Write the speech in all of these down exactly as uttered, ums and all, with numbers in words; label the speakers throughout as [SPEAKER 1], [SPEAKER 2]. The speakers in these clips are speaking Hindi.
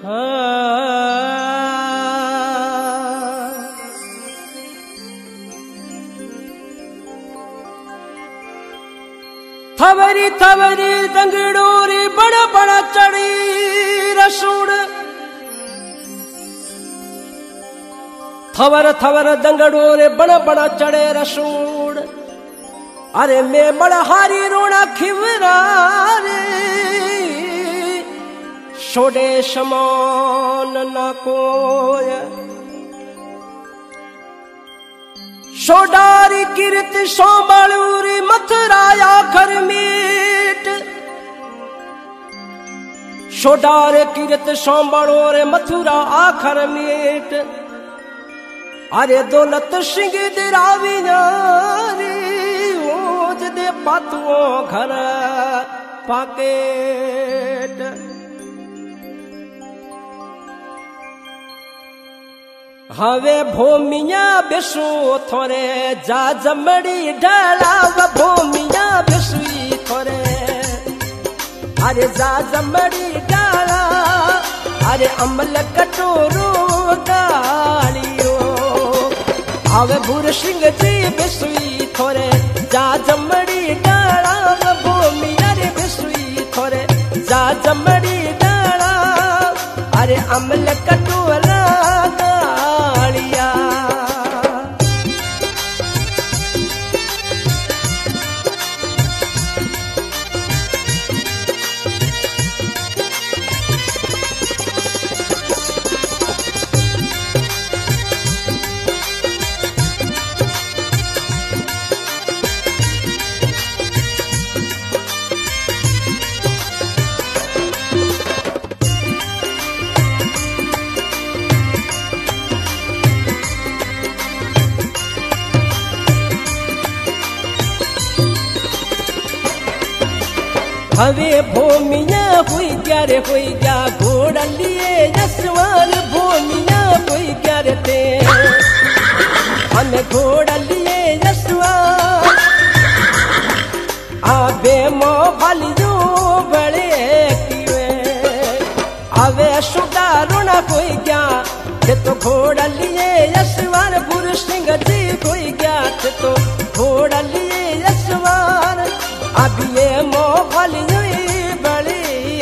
[SPEAKER 1] थवरी थवरी दंगड़ोरी बड़ा बड़ा चढ़ी रसूड़ थवर थवर दंगड़ोरे बड़ा बड़ा चढ़े रसूड़ अरे मैं बड़ा हारी रोना खिवरा रे छोड़े समान न कोय सोडारी कीर्त सोबालूरी मथुराया घर मीट सोडार कीर्त सोबालोरे मथुरा आखर मीट अरे दौलत सिंह दिरावी नारी ओज दे पातुओं घर पाकेट हवे भूमिया बिसु थोरे जा जमड़ी ढलाव भूमिया बिसुई थोरे अरे जा जमड़ी डाला अरे अमल कटोरो गालियो हवे भूर सिंह जी बिसुई थोरे जा जमड़ी डाला भूमिया रे बिसुई थोरे जा जमड़ी डाला अरे अमल कटोरा हवे भूमिया हुई क्या रे हुई क्या घोड़ा लिए जसवान भूमिया हुई क्या रे ते हमें घोड़ा लिए जसवान आबे मोबालियो बड़े किवे अवे सुधारुणा कोई क्या ते तो घोड़ा लिए जसवान बुर सिंह जी कोई क्या ते तो घोड़ा लिए जसवान अब ये मोबाइल बड़ी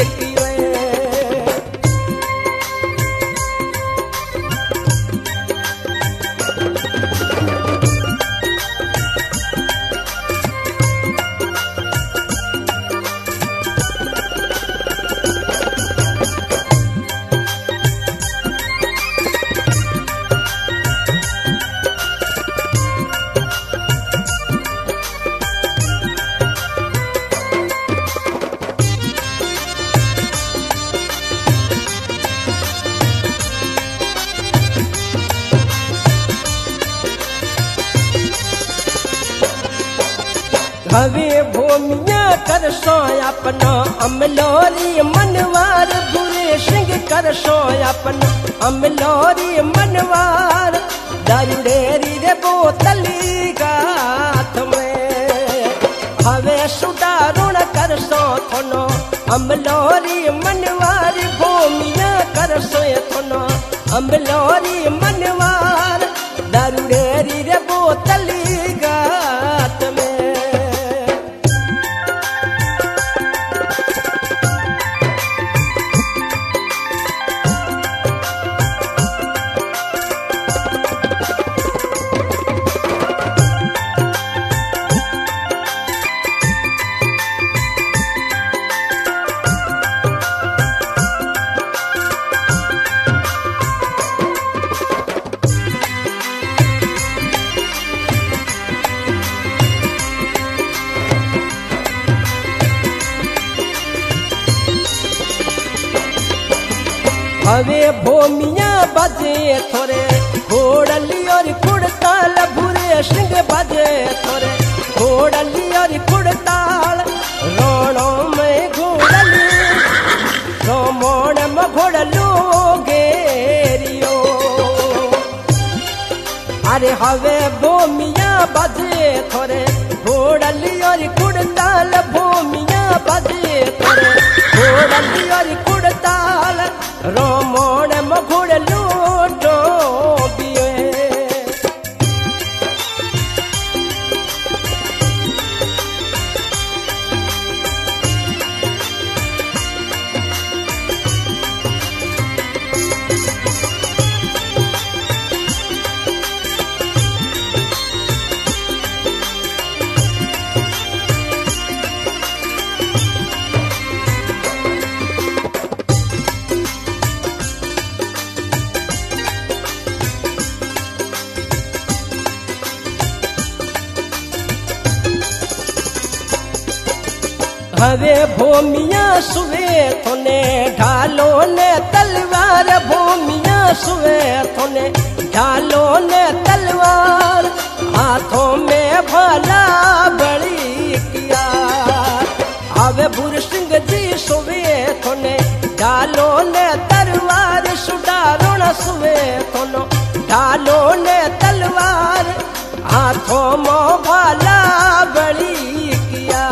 [SPEAKER 1] हवे भूमिया कर सो अपना अमलोरी मनवार बुरे सिंह कर सो अपना अमलोरी मनवार दरुड़ेरी रे बोतली गाथ में हवे सुधारुण कर सो थोनो अमलोरी मनवार भूमिया कर सो थोनो अमलोरी मनवार दरुड़ेरी रे बोतली गाथ में हवे भूमिया बजे थोरे घोड़ली और कुड़ताल भूरे सिंह बजे थोरे घोड़ली और कुड़ताल रोणो में घोड़ली रोमोण में घोड़लो गेरियो अरे हवे भूमिया बजे थोरे घोड़ली और कुड़ताल भूमिया बजे थोरे घोड़ली और कुड़ताल रोम हवे भूमिया सुवे थोने ढालो ने तलवार भूमिया सुवे थोने ढालो ने तलवार हाथों में भला बड़ी किया हवे भूर सिंह जी सुवे थोने ढालो ने तलवार सुडारो न सुवे थोनो ढालो ने तलवार हाथों में भला बड़ी किया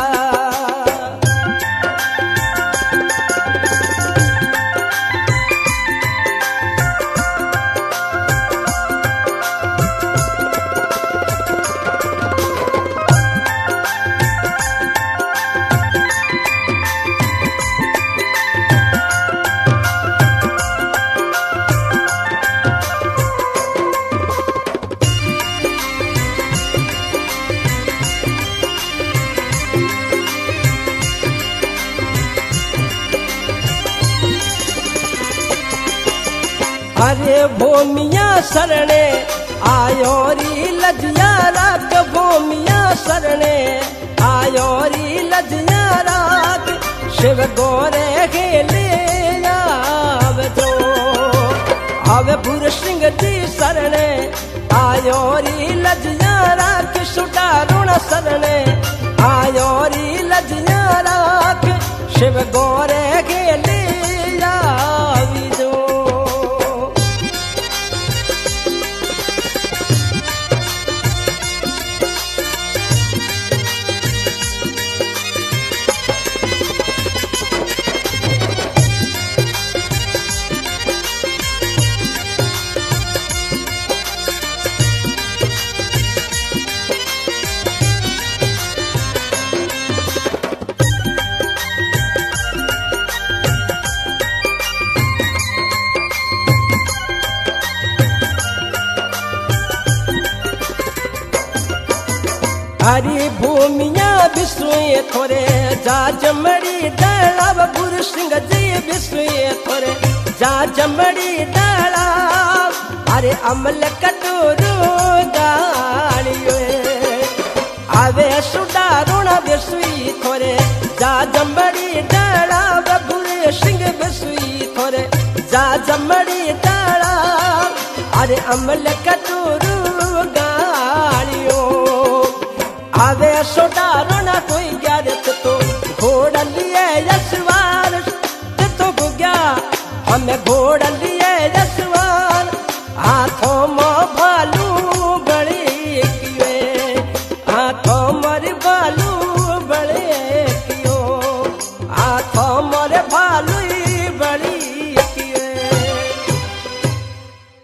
[SPEAKER 1] अरे भूमिया सरणे आयो री लजिया रात भूमिया सरणे आयो री लजिया रात शिव गोरे खेले आवजो आवे भूर सिंह जी सरणे आयो री लजिया रात सुडारुण सरणे आयो री लजिया रात शिव गोरे खेले आवजो हरी भूमिया बिसुए थोरे जा जमड़ी डाला गुरु सिंह जी बिसुए थोरे जा जमड़ी डाला अरे अमल कटोरो गाड़ियो आवे सुडारुण बिसुई थोरे जा जमड़ी डाला गुरु सिंह बिसुई थोरे जा जमड़ी डाला अरे अमल कटोरो गाड़ियो आवे सोडारो ना कोई ग्यारत तो घोड़ा लिए यशवार तो गया हमें घोड़ा